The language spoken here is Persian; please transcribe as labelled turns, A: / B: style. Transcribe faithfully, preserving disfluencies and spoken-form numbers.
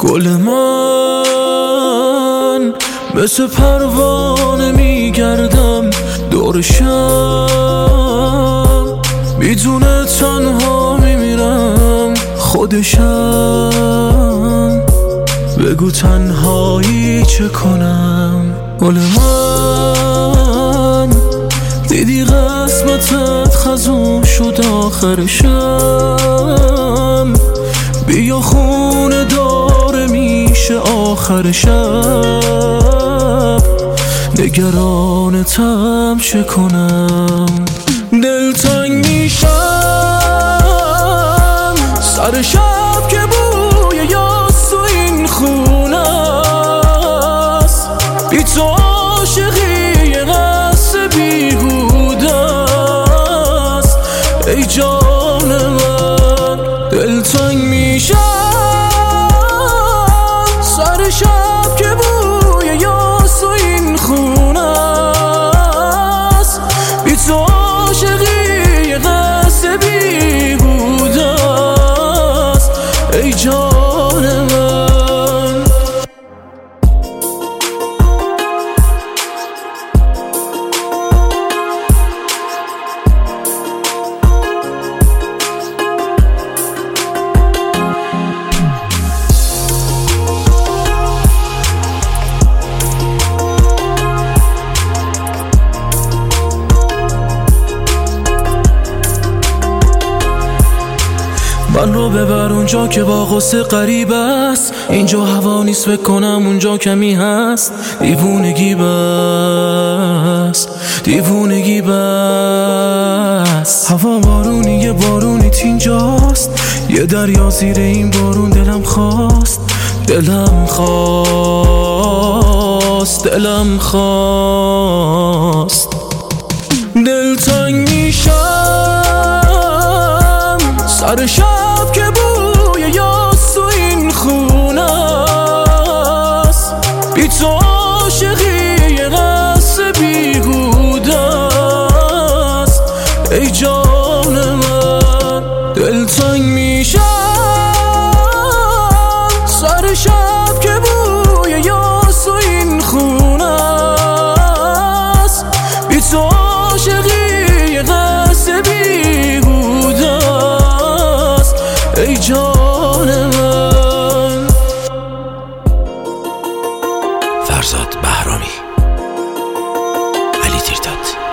A: گل من مثل پروانه میگردم دورشم، میدونه تنها میمیرم خودشم. بگو تنهایی چه کنم؟ گل من دیدی قسمتت خزون شد آخرشم، بیا خونه داره میشه آخر شب، نگرانتم چه کنم؟ دلتنگ میشم سر شب که بوی یاس و این خونه است، بی تو عاشقی یه قصه بیهوده است. ای جان من دلتنگ میشم سر شب که بوی یاس و این خونه است، بی تو عاشقی یه قصه بیهوده است. ای جان من من رو ببر اونجا که با غصه غریب است، اینجا هوا نیست فکر کنم اونجا کمی هست. دیوونگی بس دیوونگی بس هوا بارونی یه بارونی اینجاست، یه دریا زیر این بارون دلم خواست دلم خواست دلم خواست. دلتنگ میشم سر شب که بوی یاس و این خونه است، بی تو عاشقی یه قصه بیهوده است. ای جان من دلتنگ میشم سر شب که بوی یاس و این خونه است، بی تو عاشقی یه قصه بیهوده است. ای جان من.
B: فرزاد بهرامی، علی تیرتات.